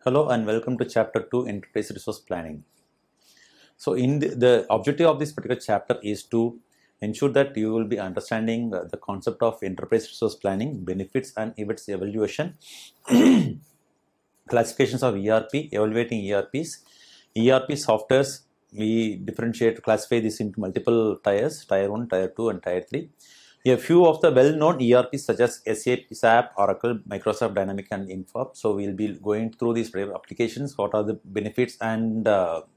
Hello and welcome to Chapter 2 Enterprise Resource Planning. So, in the objective of this particular chapter is to ensure that you will be understanding the concept of enterprise resource planning, benefits and its evaluation, classifications of ERP, evaluating ERPs, ERP softwares. We classify this into multiple tiers, Tier 1, Tier 2 and Tier 3. A few of the well-known ERPs such as SAP, Oracle, Microsoft Dynamics and Info. So we'll be going through these applications, what are the benefits and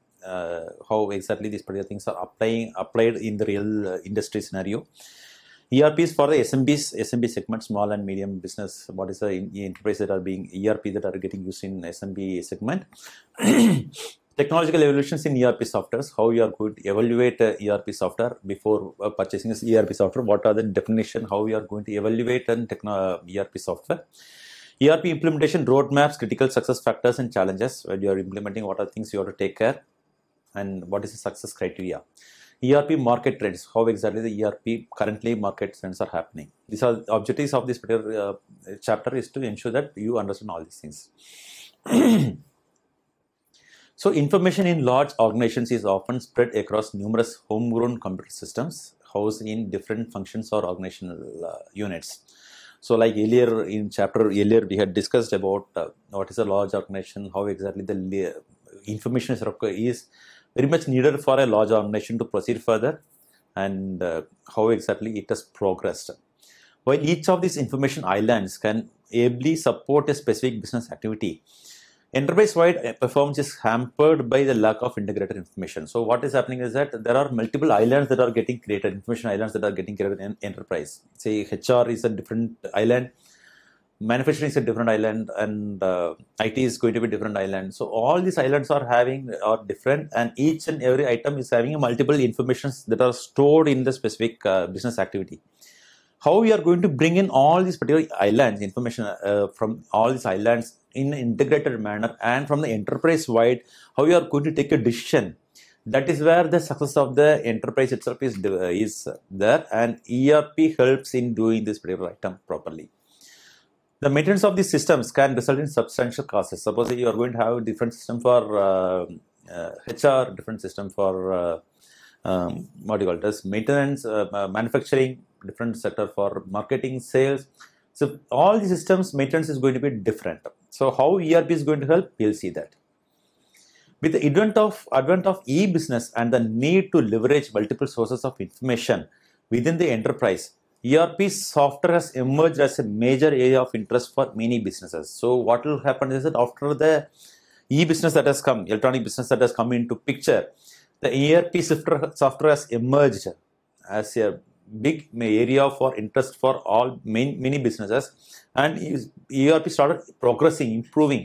how exactly these particular things are applied in the real industry scenario. ERPs for the SMB segment, small and medium business. What is the enterprise that are being ERP that are getting used in SMB segment? Technological evolutions in ERP softwares, how you are going to evaluate ERP software before purchasing this ERP software, what are the definition, how you are going to evaluate an ERP software. ERP implementation roadmaps, critical success factors and challenges. When you are implementing, what are things you have to take care and what is the success criteria. ERP market trends, how exactly the ERP currently market trends are happening. These are the objectives of this particular chapter, is to ensure that you understand all these things. So, information in large organizations is often spread across numerous homegrown computer systems housed in different functions or organizational units. So, like earlier we had discussed about what is a large organization, how exactly the information is very much needed for a large organization to proceed further, and how exactly it has progressed. While each of these information islands can ably support a specific business activity, enterprise-wide performance is hampered by the lack of integrated information. So what is happening is that there are multiple islands that are getting created, information islands that are getting created in enterprise. Say HR is a different island, manufacturing is a different island, and IT is going to be a different island. So all these islands are different, and each and every item is having multiple informations that are stored in the specific business activity. How we are going to bring in all these particular islands, information from all these islands in an integrated manner, and from the enterprise wide, how you are going to take a decision. That is where the success of the enterprise itself is there, and ERP helps in doing this particular item properly. The maintenance of these systems can result in substantial costs. Suppose you are going to have a different system for HR, different system for maintenance, manufacturing, different sector for marketing, sales. So all the systems maintenance is going to be different. So how ERP is going to help, we'll see that. With the advent of e-business and the need to leverage multiple sources of information within the enterprise, ERP software has emerged as a major area of interest for many businesses. So what will happen is that after the e-business that has come, electronic business that has come into picture, the ERP software has emerged as a big area for interest for all many businesses, and ERP started progressing, improving.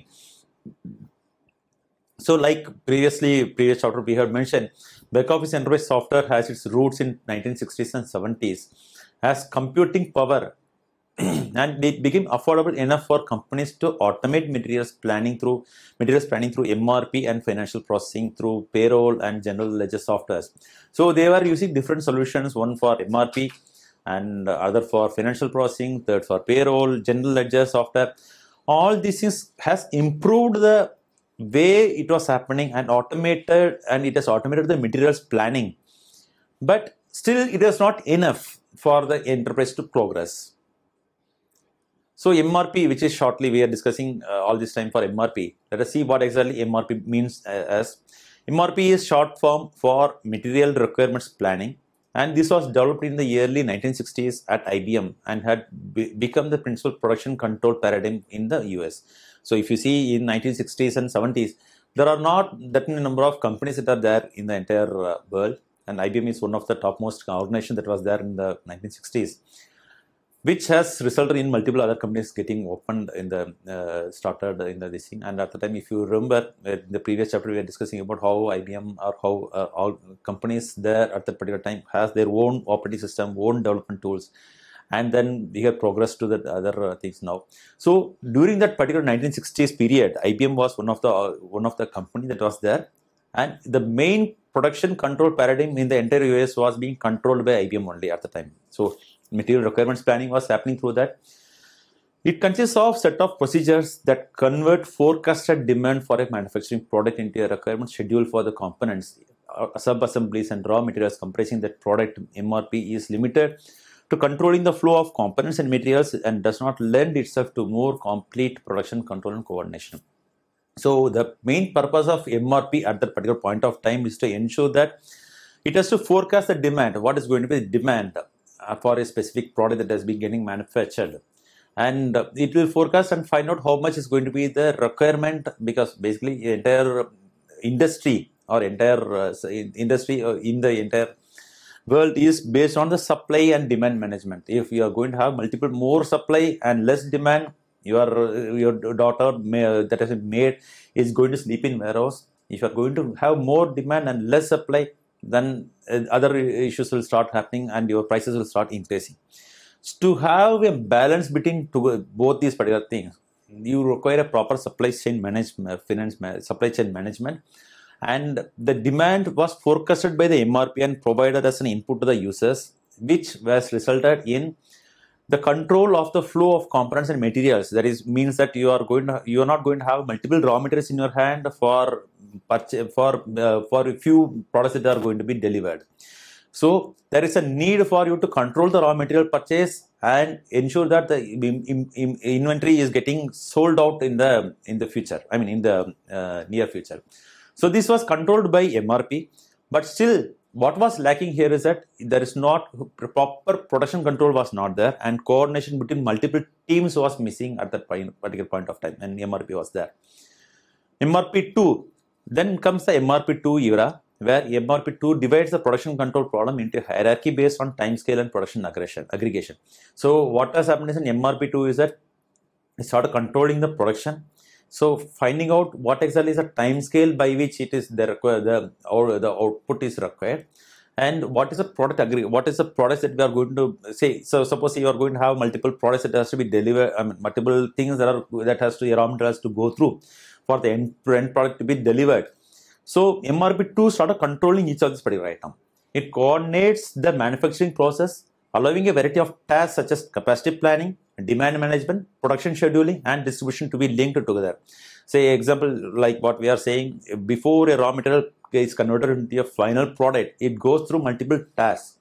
So like previous chapter we have mentioned, back office enterprise software has its roots in 1960s and 70s as computing power and it became affordable enough for companies to automate materials planning through MRP and financial processing through payroll and general ledger softwares. So they were using different solutions, one for MRP and other for financial processing, third for payroll, general ledger software. All these things has improved the way it was happening and it has automated the materials planning. But still it is not enough for the enterprise to progress. So MRP, which is shortly we are discussing all this time for MRP. Let us see what exactly MRP means as. MRP is short form for Material Requirements Planning, and this was developed in the early 1960s at IBM and had become the principal production control paradigm in the US. So if you see in 1960s and 70s, there are not that many number of companies that are there in the entire world, and IBM is one of the topmost organizations that was there in the 1960s. Which has resulted in multiple other companies getting opened in started in this thing. And at the time, if you remember, in the previous chapter we were discussing about how IBM or how all companies there at that particular time has their own operating system, own development tools, and then we have progressed to the other things now. So during that particular 1960s period, IBM was one of the company that was there, and the main production control paradigm in the entire US was being controlled by IBM only at the time. So material requirements planning was happening through that. It consists of set of procedures that convert forecasted demand for a manufacturing product into a requirement schedule for the components, sub-assemblies and raw materials comprising that product. MRP is limited to controlling the flow of components and materials and does not lend itself to more complete production control and coordination. So the main purpose of MRP at that particular point of time is to ensure that it has to forecast the demand, what is going to be the demand for a specific product that has been getting manufactured. And it will forecast and find out how much is going to be the requirement, because basically the entire industry or entire industry in the entire world is based on the supply and demand management. If you are going to have multiple more supply and less demand, your daughter that has been made is going to sleep in warehouse. If you are going to have more demand and less supply, then other issues will start happening and your prices will start increasing. To have a balance between both these particular things, you require a proper supply chain management, supply chain management, and the demand was forecasted by the MRP and provided as an input to the users, which was resulted in the control of the flow of components and materials. That is means that you are not going to have multiple raw materials in your hand for a few products that are going to be delivered. So there is a need for you to control the raw material purchase and ensure that the inventory is getting sold out in the future. I mean in the near future. So this was controlled by MRP, but still what was lacking here is that there is not proper production control was not there, and coordination between multiple teams was missing at that particular point of time, and MRP was there. MRP2, then comes the MRP2 era, where MRP2 divides the production control problem into hierarchy based on time scale and production aggregation. So what has happened is in MRP2 is that it started controlling the production. So finding out what exactly is the time scale by which it is the output is required, and what is the product what is the product that we are going to say. So suppose you are going to have multiple products that has to be delivered, multiple things that has to raw materials to go through for the end product to be delivered. So MRP2 started controlling each of this particular item. It coordinates the manufacturing process, allowing a variety of tasks such as capacity planning, demand management, production scheduling, and distribution to be linked together. Say example like what we are saying, before a raw material is converted into a final product, it goes through multiple tasks.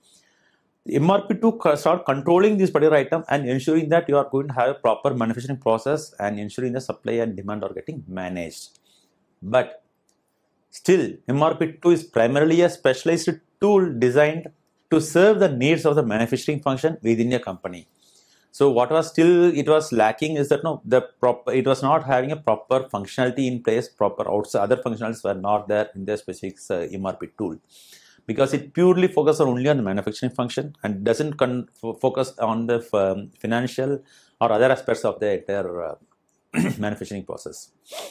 MRP2 start controlling this particular item and ensuring that you are going to have a proper manufacturing process and ensuring the supply and demand are getting managed. But still, MRP2 is primarily a specialized tool designed to serve the needs of the manufacturing function within a company. So what was still it was lacking is that it was not having a proper functionality in place. Proper other functionalities were not there in the specific MRP tool, because it purely focuses only on the manufacturing function and doesn't focus on the financial or other aspects of the entire manufacturing process.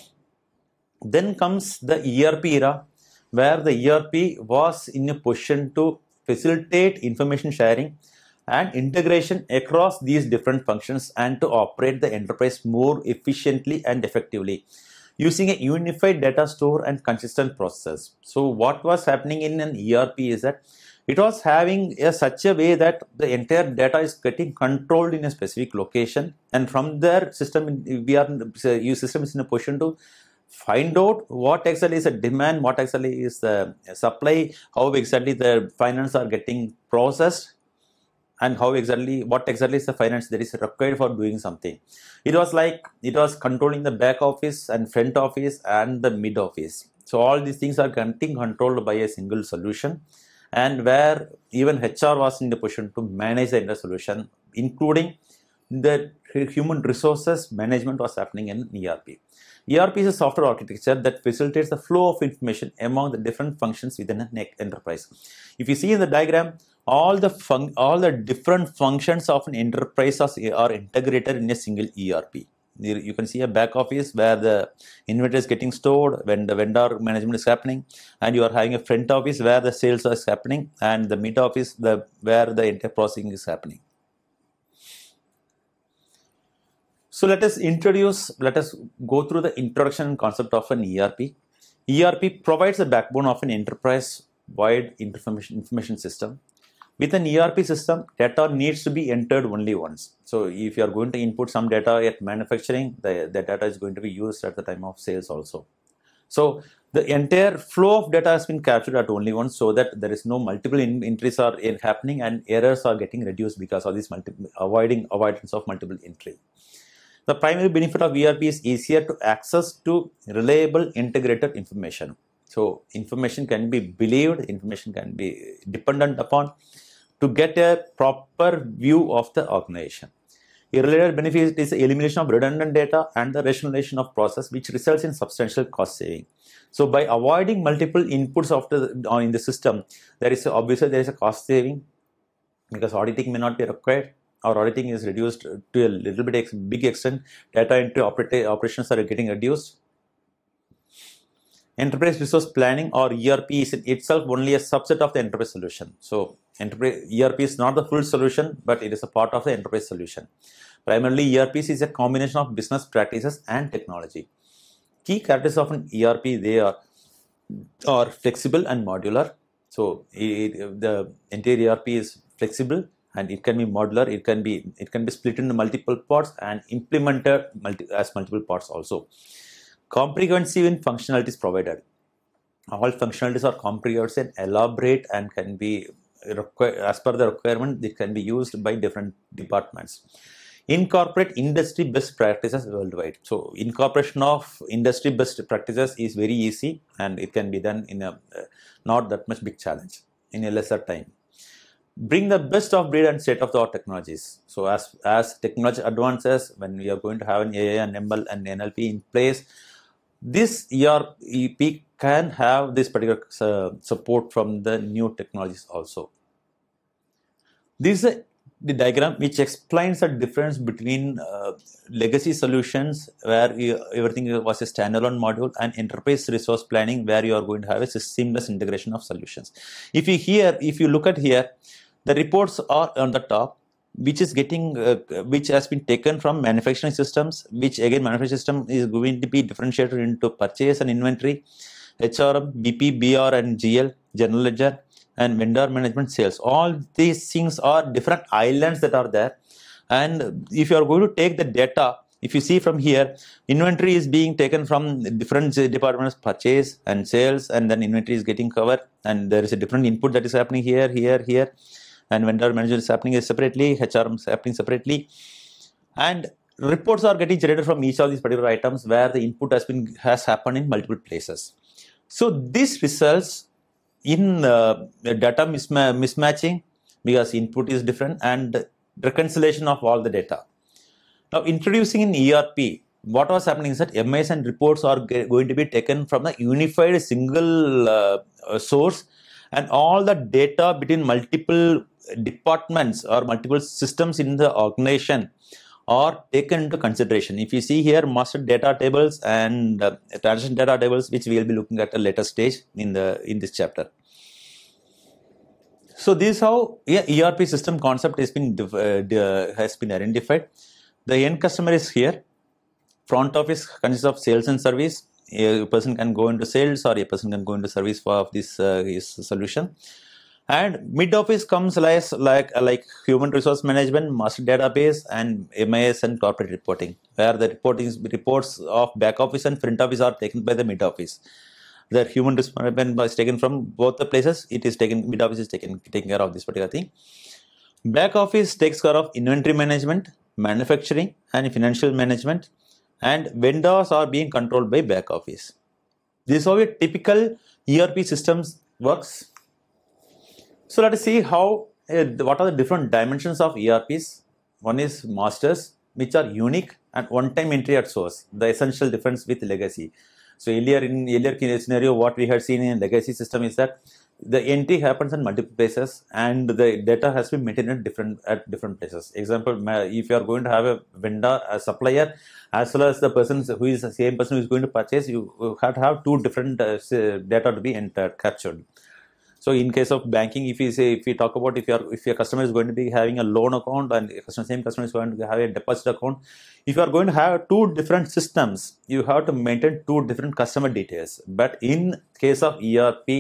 Then comes the ERP era, where the ERP was in a position to facilitate information sharing and integration across these different functions and to operate the enterprise more efficiently and effectively using a unified data store and consistent process. So what was happening in an ERP is that it was having such a way that the entire data is getting controlled in a specific location, and from there system is in a position to find out what exactly is the demand, what exactly is the supply, how exactly the finance are getting processed, and what exactly is the finance that is required for doing something. It was controlling the back office and front office and the mid office. So all these things are getting controlled by a single solution, and where even HR was in the position to manage the entire solution, including the human resources management was happening in ERP. ERP is a software architecture that facilitates the flow of information among the different functions within an enterprise. If you see in the diagram, all the different functions of an enterprise are integrated in a single ERP. You can see a back office where the inventory is getting stored, when the vendor management is happening, and you are having a front office where the sales is happening, and the mid office where the entire processing is happening. So let us go through the introduction concept of an ERP. ERP provides the backbone of an enterprise-wide information system, With an ERP system, data needs to be entered only once. So if you are going to input some data at manufacturing, the data is going to be used at the time of sales also. So the entire flow of data has been captured at only once, so that there is no multiple entries are happening and errors are getting reduced because of this avoidance of multiple entry. The primary benefit of ERP is easier to access to reliable integrated information. So information can be believed, information can be dependent upon to get a proper view of the organization. A related benefit is the elimination of redundant data and the rationalization of process, which results in substantial cost saving. So by avoiding multiple inputs in the system, obviously there is a cost saving, because auditing may not be required, or auditing is reduced to a little bit big extent. Data into operations are getting reduced. Enterprise resource planning, or ERP, is in itself only a subset of the enterprise solution. So ERP is not the full solution, but it is a part of the enterprise solution. Primarily, ERPs is a combination of business practices and technology. Key characteristics of an ERP, they are flexible and modular. So the entire ERP is flexible and it can be modular. It can be split into multiple parts and implemented as multiple parts also. Comprehensive in functionalities provided. All functionalities are comprehensive, elaborate, and can be as per the requirement. It can be used by different departments. Incorporate industry best practices worldwide. So incorporation of industry best practices is very easy, and it can be done in a not that much big challenge in a lesser time. Bring the best of breed and state-of-the-art technologies. So as technology advances, when we are going to have an AI and ML and NLP in place, this ERP can have this particular support from the new technologies also. This is the diagram which explains the difference between legacy solutions, where everything was a standalone module, and enterprise resource planning, where you are going to have a seamless integration of solutions. If you look at here, the reports are on the top, which has been taken from manufacturing systems, which again manufacturing system is going to be differentiated into purchase and inventory, HRM, BP, BR and GL, general ledger, and vendor management, sales. All these things are different islands that are there. And if you are going to take the data, if you see from here, inventory is being taken from different departments, purchase and sales, and then inventory is getting covered, and there is a different input that is happening here, and vendor management is happening separately, HRM is happening separately, and reports are getting generated from each of these particular items where the input has happened in multiple places. So this results in data mismatching, because input is different, and reconciliation of all the data. Now, introducing in ERP, what was happening is that MIS and reports are going to be taken from a unified single source, and all the data between multiple departments or multiple systems in the organization are taken into consideration. If you see here, master data tables and transaction data tables, which we will be looking at a later stage in this chapter. So this is how ERP system concept has been identified. The end customer is here. Front office consists of sales and service. A person can go into sales, or a person can go into service for this his solution. And mid office comes like human resource management, master database, and MIS and corporate reporting, where the reports of back office and front office are taken by the mid office. The human resource management is taken from both the places. Mid office is taking care of this particular thing. Back office takes care of inventory management, manufacturing, and financial management, and vendors are being controlled by back office. This is how a typical ERP systems works. So let us see what are the different dimensions of ERPs. One is masters, which are unique and one-time entry at source, the essential difference with legacy. So in earlier scenario, what we had seen in legacy system is that the entry happens in multiple places, and the data has been maintained at different places. Example, if you are going to have a vendor, a supplier, as well as the person who is the same person who is going to purchase, you have to have two different data to be captured. So in case of banking, if your customer is going to be having a loan account, and same customer is going to have a deposit account, if you are going to have two different systems, you have to maintain two different customer details. But in case of ERP,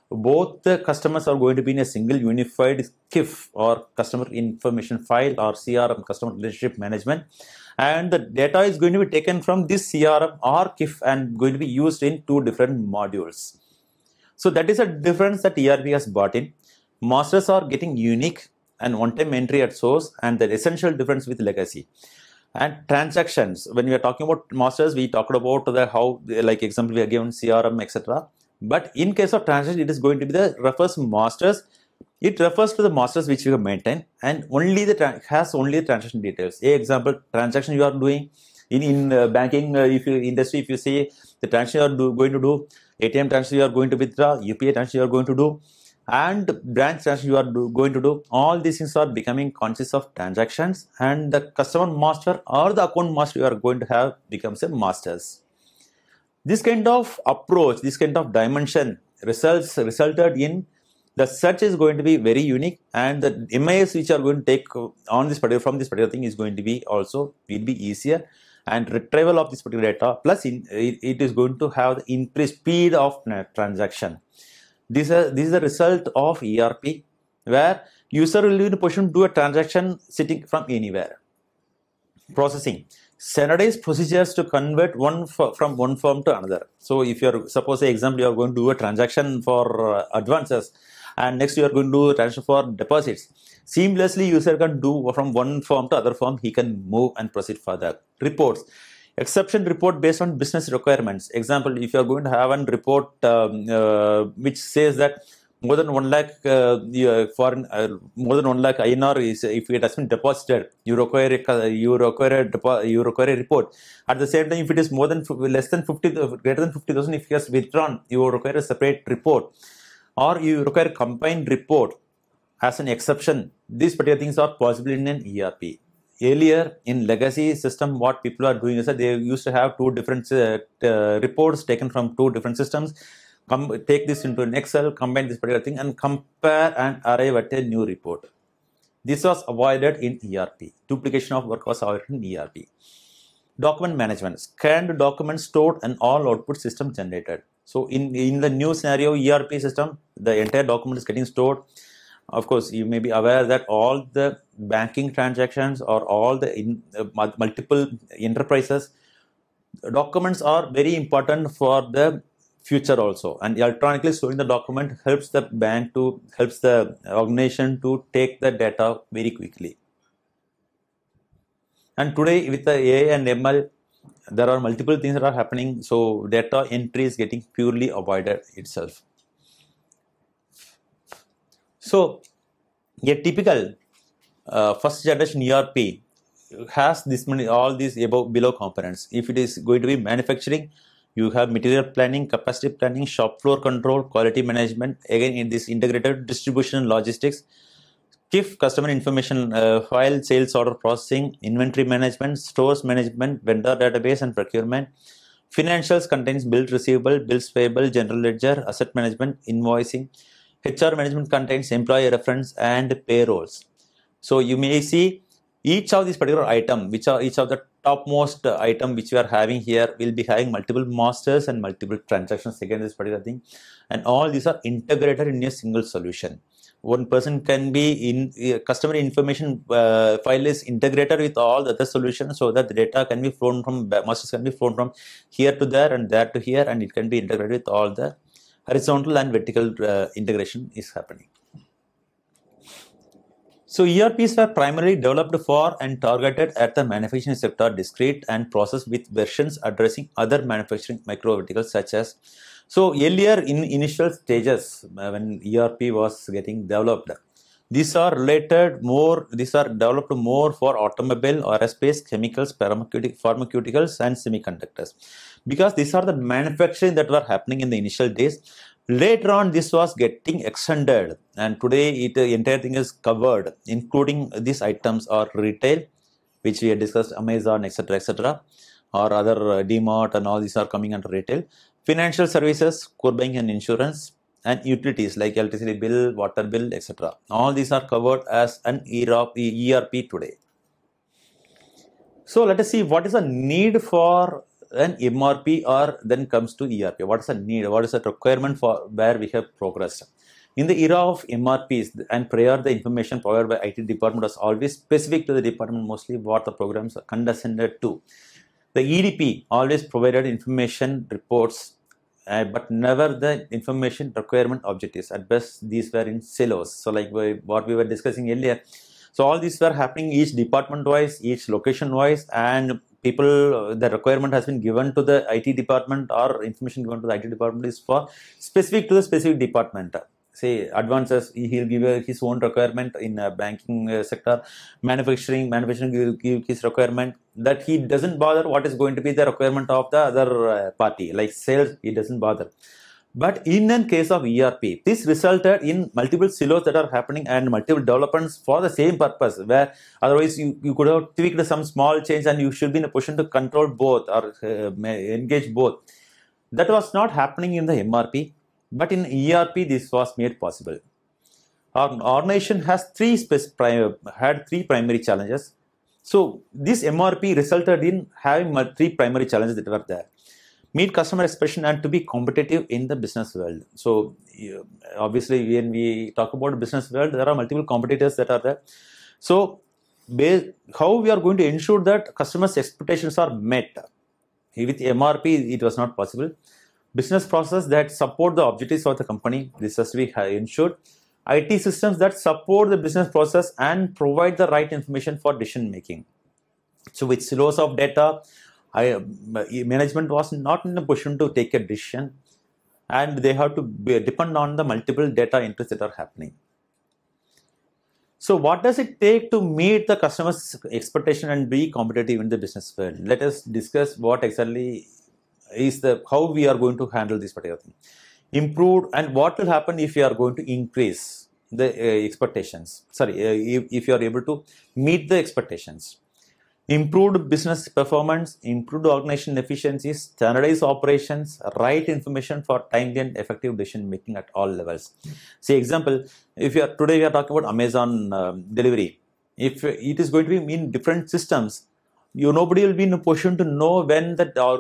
both the customers are going to be in a single unified KIF or customer information file or CRM, customer relationship management, and the data is going to be taken from this CRM or KIF and going to be used in two different modules. So that is a difference that ERP has brought in. Masters are getting unique and one-time entry at source, and the essential difference with legacy. And transactions, when we are talking about masters, we talked about the how, like example we are given CRM, etc. But in case of transaction, it is going to be the refers masters. It refers to the masters which you have maintained, and only the has only the transaction details. A example, transaction you are doing in banking if you industry, if you say the transaction you are going to do, ATM transaction you are going to withdraw, UPI transaction you are going to do, and branch transaction you are going to do. All these things are becoming conscious of transactions, and the customer master or the account master you are going to have becomes a masters. This kind of approach, this kind of dimension resulted in the search is going to be very unique, and the MIS which are going to take on this particular from this particular thing is going to be also will be easier, and retrieval of this particular data plus it is going to have the increased speed of transaction. This is the result of ERP, where user will be in a position to do a transaction sitting from anywhere. Processing. Standardized procedures to convert from one form to another. So if you are, suppose example, you are going to do a transaction for advances, and next you are going to do a transaction for deposits. Seamlessly, user can do from one form to other form. He can move and proceed further. Reports. Exception report based on business requirements. Example, if you are going to have a report which says that more than 1 lakh foreign more than 1 lakh INR is if it has been deposited, you require a report. At the same time, if it is more than less than 50, greater than 50,000, if it has withdrawn, you require a separate report, or you require a combined report as an exception. These particular things are possible in an ERP. Earlier in legacy system, what people are doing is that they used to have two different reports taken from two different systems. Take this into an Excel, combine this particular thing, and compare and arrive at a new report. This was avoided in ERP. Duplication of work was avoided in ERP. Document management. Scanned documents stored and all output system generated. So in the new scenario, ERP system, the entire document is getting stored. Of course, you may be aware that all the banking transactions or all the multiple enterprises, documents are very important for the future also, and electronically storing the document helps the helps the organization to take the data very quickly. And today with the AI and ML, there are multiple things that are happening, so data entry is getting purely avoided itself. So a typical first generation ERP has this many, all these below components. If it is going to be manufacturing, you have material planning, capacity planning, shop floor control, quality management. Again, in this integrated distribution and logistics, KIF, customer information file, sales order processing, inventory management, stores management, vendor database and procurement. Financials contains bills receivable, bills payable, general ledger, asset management, invoicing. HR management contains employee reference and payrolls. So you may see each of these particular item, which are each of the topmost item which you are having here, will be having multiple masters and multiple transactions against this particular thing, and all these are integrated in a single solution. One person can be in customer information file is integrated with all the other solutions, so that the data can be flown from masters can be flown from here to there and there to here, and it can be integrated with all the horizontal and vertical integration is happening. So ERPs were primarily developed for and targeted at the manufacturing sector, discrete and processed with versions addressing other manufacturing micro verticals such as. So earlier in initial stages when ERP was getting developed, these are developed more for automobile, aerospace, chemicals, pharmaceuticals and semiconductors, because these are the manufacturing that were happening in the initial days. Later on, this was getting extended, and today the entire thing is covered, including these items are retail, which we had discussed, Amazon, etc., or other DMart, and all these are coming under retail. Financial services, core banking and insurance, and utilities like electricity bill, water bill, etc. All these are covered as an ERP today. So let us see what is the need for an MRP or then comes to ERP? What is the need? What is the requirement for where we have progressed? In the era of MRPs and prior, the information provided by IT department was always specific to the department, mostly what the programs are condescended to. The EDP always provided information reports, but never the information requirement objectives. At best, these were in silos. So like what we were discussing earlier. So all these were happening each department wise, each location wise, and people, the requirement has been given to the IT department or information given to the IT department is for specific to the specific department. Say advances, he'll give his own requirement in banking sector, manufacturing will give his requirement, that he doesn't bother what is going to be the requirement of the other party, like sales, he doesn't bother. But in a case of ERP, this resulted in multiple silos that are happening and multiple developments for the same purpose, where otherwise you could have tweaked some small change and you should be in a position to control both or engage both. That was not happening in the MRP, but in ERP this was made possible. Our organization has had three primary challenges. So this MRP resulted in having three primary challenges that were there. Meet customer expectation and to be competitive in the business world. So obviously when we talk about business world, there are multiple competitors that are there. So how we are going to ensure that customers' expectations are met? With MRP, it was not possible. Business process that support the objectives of the company, this has to be ensured. IT systems that support the business process and provide the right information for decision making. So with silos of data, management was not in a position to take a decision, and they have to depend on the multiple data entries that are happening. So what does it take to meet the customer's expectation and be competitive in the business world? Let us discuss what exactly is how we are going to handle this particular thing. Improved, and what will happen if you are going to increase the expectations. If you are able to meet the expectations. Improved business performance, improved organization efficiencies, standardized operations, right information for timely and effective decision making at all levels. Say example, today we are talking about Amazon delivery. If it is going to be in different systems, nobody will be in a position to know when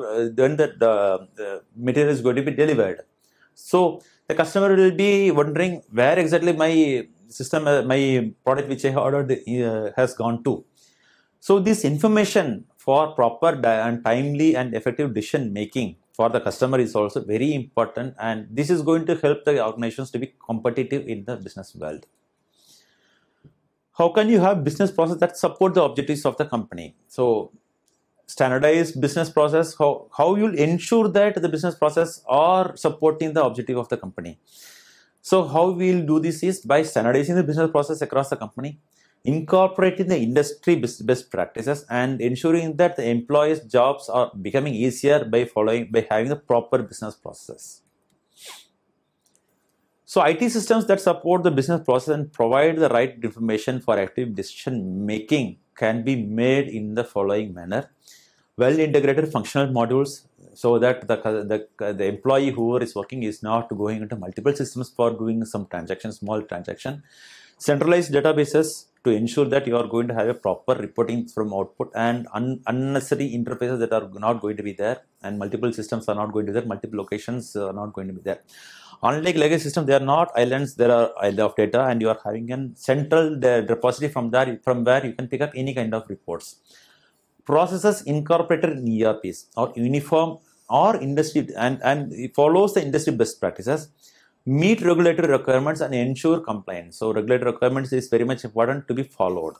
the material is going to be delivered. So the customer will be wondering where exactly my system, my product which I ordered has gone to. So this information for proper and timely and effective decision making for the customer is also very important, and this is going to help the organizations to be competitive in the business world. How can you have business process that support the objectives of the company? So standardized business process, how you'll ensure that the business process are supporting the objective of the company. So how we'll do this is by standardizing the business process across the company, incorporating the industry best practices, and ensuring that the employees' jobs are becoming easier by having the proper business process. So IT systems that support the business process and provide the right information for active decision making can be made in the following manner. Well integrated functional modules, so that the employee who is working is not going into multiple systems for doing some small transaction. Centralized databases to ensure that you are going to have a proper reporting from output, and unnecessary interfaces that are not going to be there, and multiple systems are not going to be there, multiple locations are not going to be there. Unlike legacy systems, they are not islands, there are islands of data, and you are having a central repository from where you can pick up any kind of reports. Processes incorporated in ERPs are uniform or industry and it follows the industry best practices, meet regulatory requirements and ensure compliance. So regulatory requirements is very much important to be followed.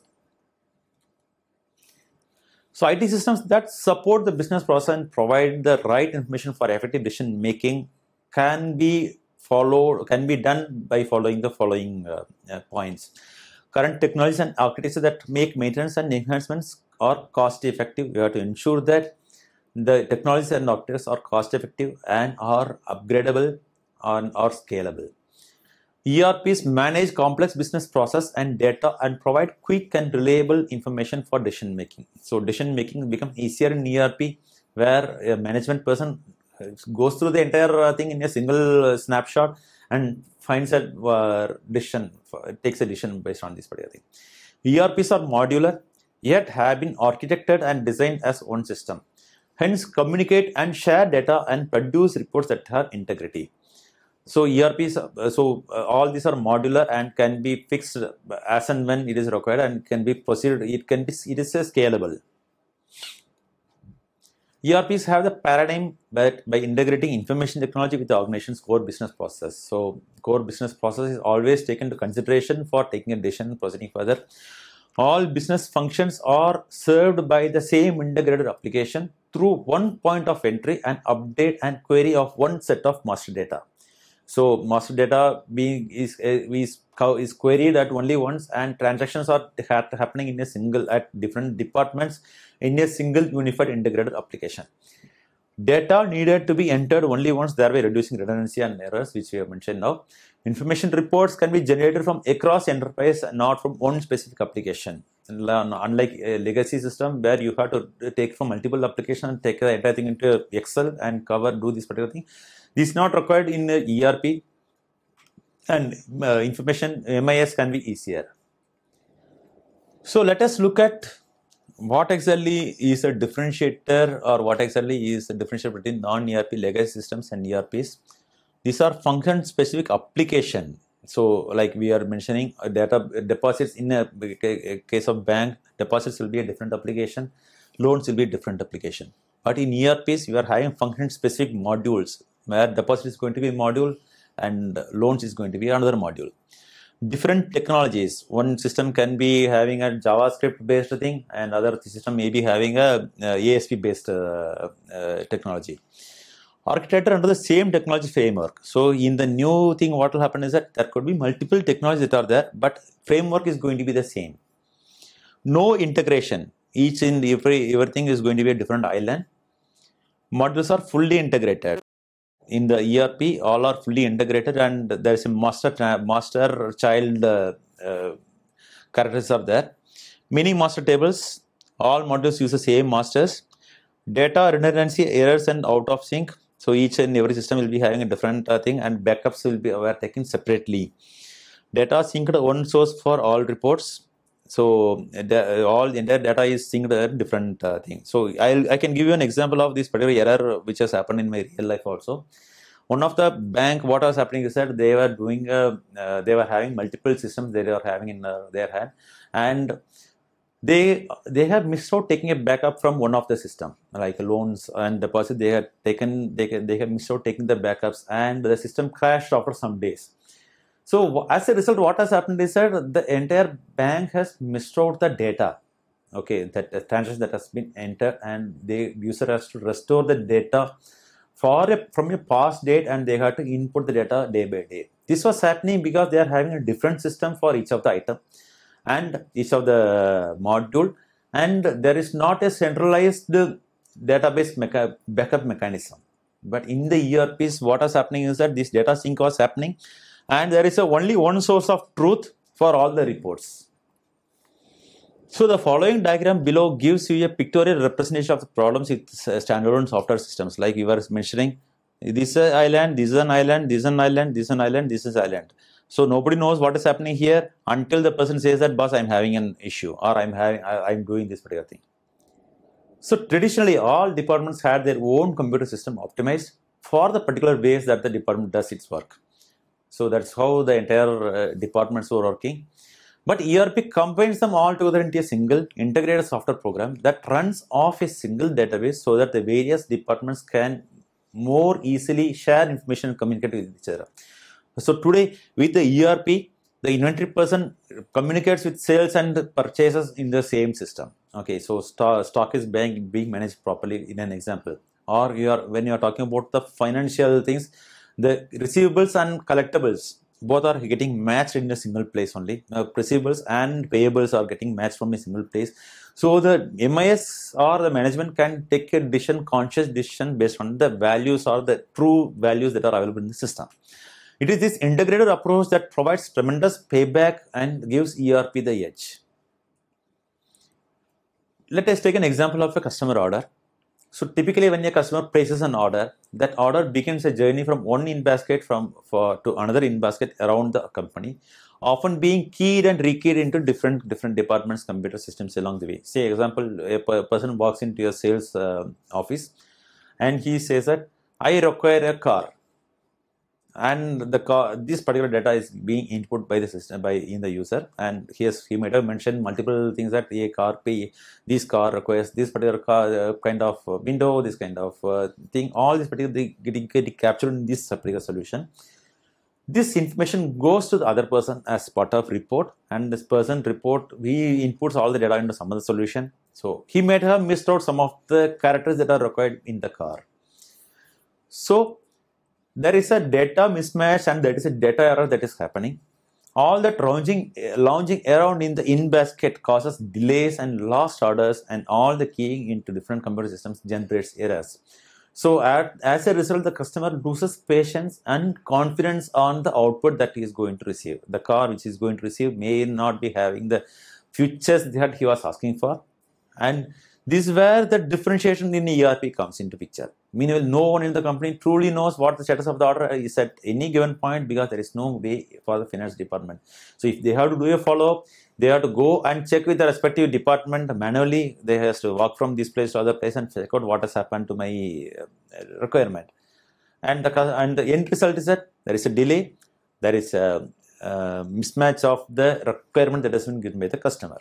So IT systems that support the business process and provide the right information for effective decision making can be done by following the following points. Current technologies and architecture that make maintenance and enhancements are cost effective. You have to ensure that the technologies and architectures are cost effective and are upgradable and are scalable. ERPs manage complex business process and data and provide quick and reliable information for decision making. So decision making becomes easier in ERP, where a management person goes through the entire thing in a single snapshot and finds a decision, takes a decision based on this particular thing. ERPs are modular, yet have been architected and designed as one system, hence communicate and share data and produce reports that have integrity. So ERPs, all these are modular and can be fixed as and when it is required, and can be proceeded. It is scalable. ERPs have the paradigm by integrating information technology with the organization's core business process. So core business process is always taken into consideration for taking a decision and proceeding further. All business functions are served by the same integrated application through one point of entry and update and query of one set of master data. So master data is queried at only once, and transactions are happening in a single at different departments in a single unified integrated application. Data needed to be entered only once, thereby reducing redundancy and errors, which we have mentioned now. Information reports can be generated from across enterprise, not from one specific application. Unlike a legacy system where you have to take from multiple applications and take the entire thing into Excel and do this particular thing. This is not required in ERP, and information MIS can be easier. So let us look at what exactly is a differentiator, or what exactly is the differentiator between non-ERP legacy systems and ERPs. These are function specific application. So like we are mentioning, data deposits in a case of bank, deposits will be a different application, loans will be a different application. But in ERPs, you are having function specific modules where deposit is going to be a module and loans is going to be another module. Different technologies. One system can be having a JavaScript based thing, and other system may be having a ASP based technology. Architected under the same technology framework. So in the new thing, what will happen is that there could be multiple technologies that are there, but framework is going to be the same. No integration. Everything is going to be a different island. Modules are fully integrated. In the ERP, all are fully integrated, and there is a master child characters are there. Many master tables, all modules use the same masters. Data redundancy, errors, and out of sync. So each and every system will be having a different thing, and backups were taken separately. Data synced one source for all reports. So all entire data is synced at different things. So I can give you an example of this particular error which has happened in my real life also. One of the bank, what was happening is that they were doing they were having multiple systems they were having in their hand, and they have missed out taking a backup from one of the system, like loans and deposit. They have missed out taking the backups, and the system crashed after some days. So as a result, what has happened is that the entire bank has missed out the data. Okay, that the transaction that has been entered, and the user has to restore the data from a past date, and they have to input the data day by day. This was happening because they are having a different system for each of the item and each of the module, and there is not a centralized database backup mechanism. But in the ERPs, what is happening is that this data sync was happening, and there is only one source of truth for all the reports. So the following diagram below gives you a pictorial representation of the problems with standalone software systems. Like you were mentioning, this is an island, this is an island, this is an island, this is an island, this is an island. So nobody knows what is happening here until the person says that, boss, I'm having an issue, or I'm doing this particular thing. So traditionally, all departments had their own computer system optimized for the particular ways that the department does its work. So that's how the entire departments were working. But ERP combines them all together into a single integrated software program that runs off a single database, so that the various departments can more easily share information and communicate with each other. So today, with the ERP, the inventory person communicates with sales and purchases in the same system. Okay, so stock is being managed properly in an example. Or when you are talking about the financial things, the receivables and collectibles both are getting matched in a single place only. Receivables and payables are getting matched from a single place. So the MIS or the management can take a conscious decision based on the values or the true values that are available in the system. It is this integrated approach that provides tremendous payback and gives ERP the edge. Let us take an example of a customer order. So typically when a customer places an order, that order begins a journey from one in basket to another in basket around the company, often being keyed and rekeyed into different departments, computer systems along the way. Say example, a person walks into your sales office and he says that I require a car, and the car, this particular data is being input by the system in the user, and he might have mentioned multiple things that a car pay, this car requires this particular car kind of window, this kind of thing, all this particular they get captured in this particular solution. This information goes to the other person as part of report, and this person report, he inputs all the data into some other solution. So he might have missed out some of the characters that are required in the car. So there is a data mismatch and there is a data error that is happening. All that lounging around in the in-basket causes delays and lost orders, and all the keying into different computer systems generates errors. So as a result, the customer loses patience and confidence on the output that he is going to receive. The car which he is going to receive may not be having the features that he was asking for, and this is where the differentiation in ERP comes into picture. Meanwhile, no one in the company truly knows what the status of the order is at any given point, because there is no way for the finance department. So if they have to do a follow-up, they have to go and check with the respective department manually. They have to walk from this place to other place and check out what has happened to my requirement. And the end result is that there is a delay, there is a mismatch of the requirement that has been given by the customer.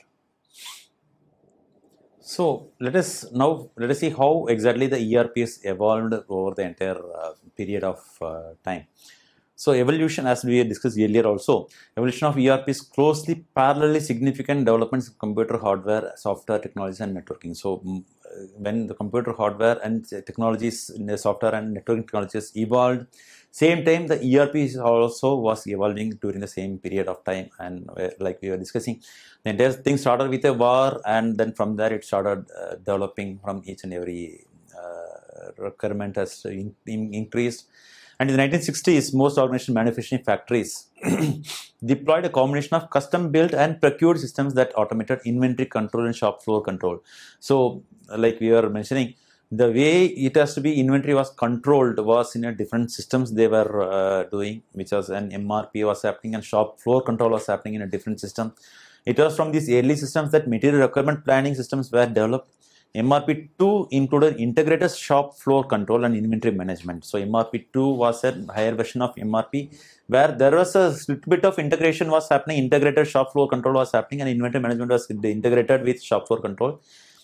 So let us see how exactly the ERP has evolved over the entire period of time. So evolution, as we discussed earlier also, evolution of ERP is closely parallelly significant developments in computer hardware, software technologies and networking. So when the computer hardware and technologies in the software and networking technologies evolved, same time the ERP also was evolving during the same period of time. And like we were discussing, the entire thing started with a war, and then from there it started developing from each and every requirement has increased. And in the 1960s, most organization manufacturing factories deployed a combination of custom-built and procured systems that automated inventory control and shop floor control. So, like we were mentioning, the way it has to be inventory was controlled was in a different systems they were doing, which was an MRP was happening and shop floor control was happening in a different system. It was from these early systems that material requirement planning systems were developed. MRP2 included integrated shop floor control and inventory management. So MRP2 was a higher version of MRP where there was a little bit of integration was happening, integrated shop floor control was happening, and inventory management was integrated with shop floor control.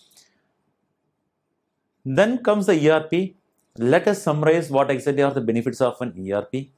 Then comes the ERP. Let us summarize what exactly are the benefits of an ERP.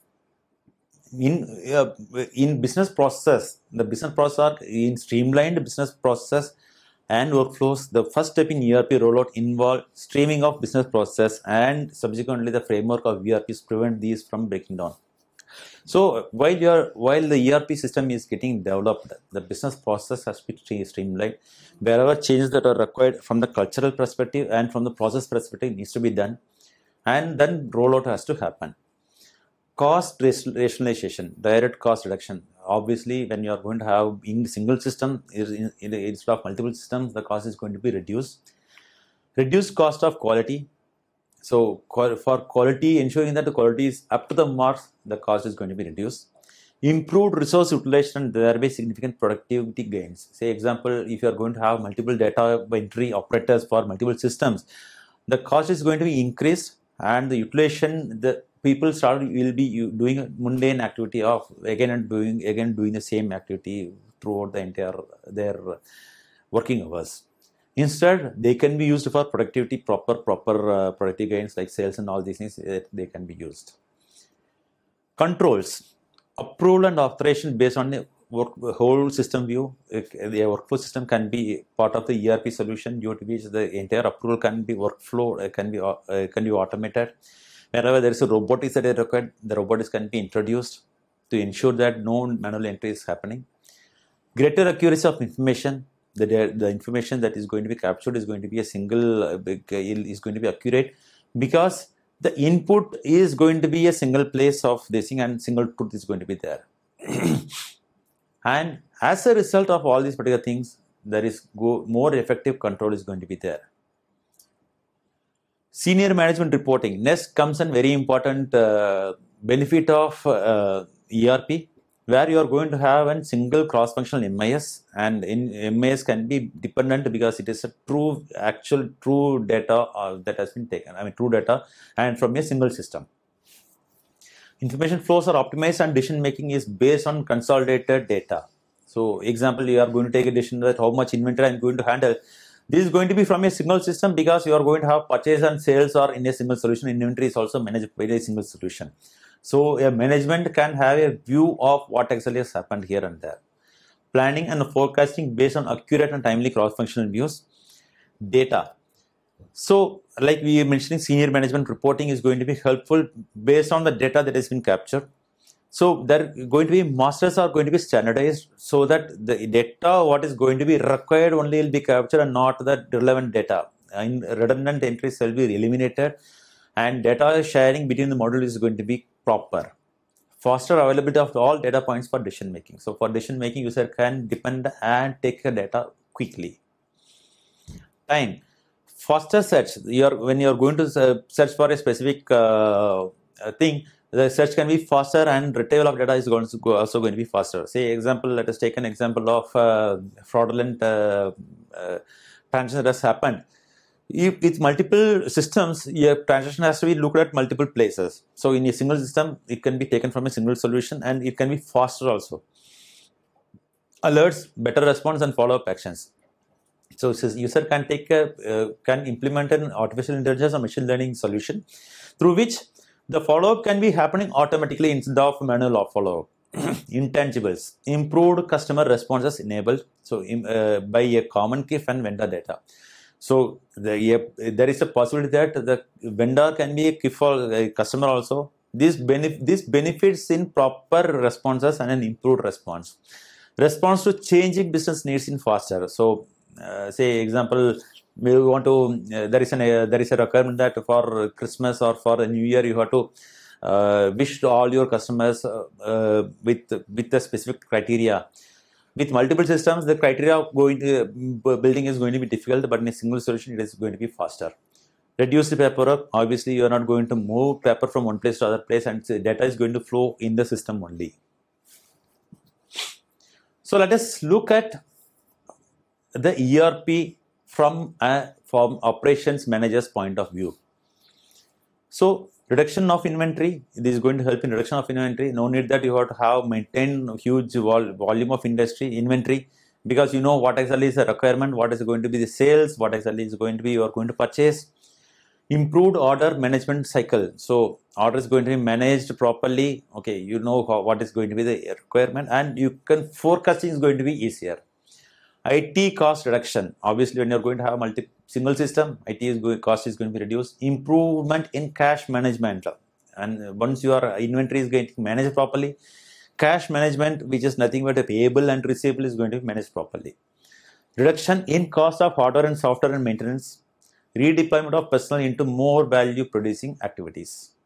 In business process, the business process are in streamlined business process and workflows. The first step in ERP rollout involved streaming of business process, and subsequently the framework of ERPs prevent these from breaking down. So while the ERP system is getting developed, the business process has to be streamlined. Wherever changes that are required from the cultural perspective and from the process perspective needs to be done, and then rollout has to happen. Cost rationalization, direct cost reduction. Obviously, when you are going to have in single system instead of multiple systems, the cost is going to be reduced. Reduced cost of quality. So for quality, ensuring that the quality is up to the mark, the cost is going to be reduced. Improved resource utilization, and thereby significant productivity gains. Say example, if you are going to have multiple data entry operators for multiple systems, the cost is going to be increased, and the utilization, the people will be doing a mundane activity of again doing the same activity throughout the entire their working hours. Instead, they can be used for productivity, proper productive gains like sales and all these things. They can be used. Controls, approval and authorization based on the whole system view. The workflow system can be part of the ERP solution, due to which the entire approval can be workflow can be automated. Wherever there is a robotics that is required, the robotics can be introduced to ensure that no manual entry is happening. Greater accuracy of information. The information that is going to be captured is going to be is going to be accurate, because the input is going to be a single place of this thing, and single truth is going to be there. And as a result of all these particular things, there is more effective control is going to be there. Senior management reporting. Next comes a very important benefit of ERP, where you are going to have a single cross-functional MIS, and in MIS can be dependent because it is a true data that has been taken. I mean, true data and from a single system. Information flows are optimized and decision making is based on consolidated data. So, example, you are going to take a decision that how much inventory I am going to handle. This is going to be from a single system because you are going to have purchase and sales are in a single solution. Inventory is also managed by a single solution. So, a management can have a view of what actually has happened here and there. Planning and forecasting based on accurate and timely cross-functional views. Data. So, like we were mentioning, senior management reporting is going to be helpful based on the data that has been captured. So, there are going to be masters are going to be standardized so that the data what is going to be required only will be captured and not the relevant data. And redundant entries will be eliminated, and data sharing between the modules is going to be proper. Faster availability of all data points for decision making. So, for decision making, user can depend and take the data quickly. Time. Faster search. When you are going to search for a specific thing, the search can be faster and retrieval of data is also going to be faster. Say example, let us take an example of fraudulent transaction that has happened. If with multiple systems, your transaction has to be looked at multiple places. So in a single system, it can be taken from a single solution and it can be faster also. Alerts, better response and follow-up actions. So user can can implement an artificial intelligence or machine learning solution through which the follow-up can be happening automatically instead of manual follow-up. Intangibles, improved customer responses enabled by a common key and vendor data. So there is a possibility that the vendor can be a key for a customer also. This benefits in proper responses and an improved response. Response to changing business needs in faster. So say example, we want to there is a requirement that for Christmas or for a New Year you have to wish to all your customers with a specific criteria. With multiple systems, the criteria of building is going to be difficult, but in a single solution, it is going to be faster. Reduce the paperwork. Obviously, you are not going to move paper from one place to other place, and data is going to flow in the system only. So let us look at the ERP from operations manager's point of view. So reduction of inventory, this is going to help in reduction of inventory. No need that you have to have maintain huge volume of inventory, because you know what exactly is the requirement, what is going to be the sales, what exactly is going to be you are going to purchase. Improved order management cycle. So order is going to be managed properly. Okay, you know what is going to be the requirement, and you can forecasting is going to be easier. IT cost reduction. Obviously, when you're going to have single system, cost is going to be reduced. Improvement in cash management. And once your inventory is going to be managed properly, cash management, which is nothing but a payable and receivable, is going to be managed properly. Reduction in cost of hardware and software and maintenance. Redeployment of personnel into more value producing activities.